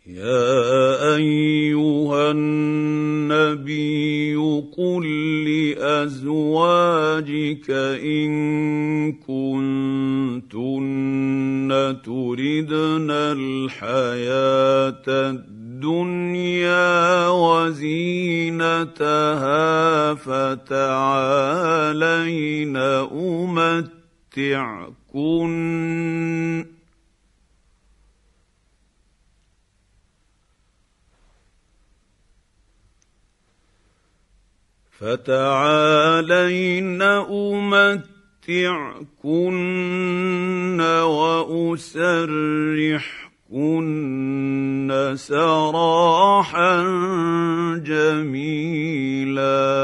يا أيها النبي قل لأزواجك إن كنتن تردن الحياة الدنيا وزينتها فتعالين أمتعكن وأسرحكن سراحا جميلا.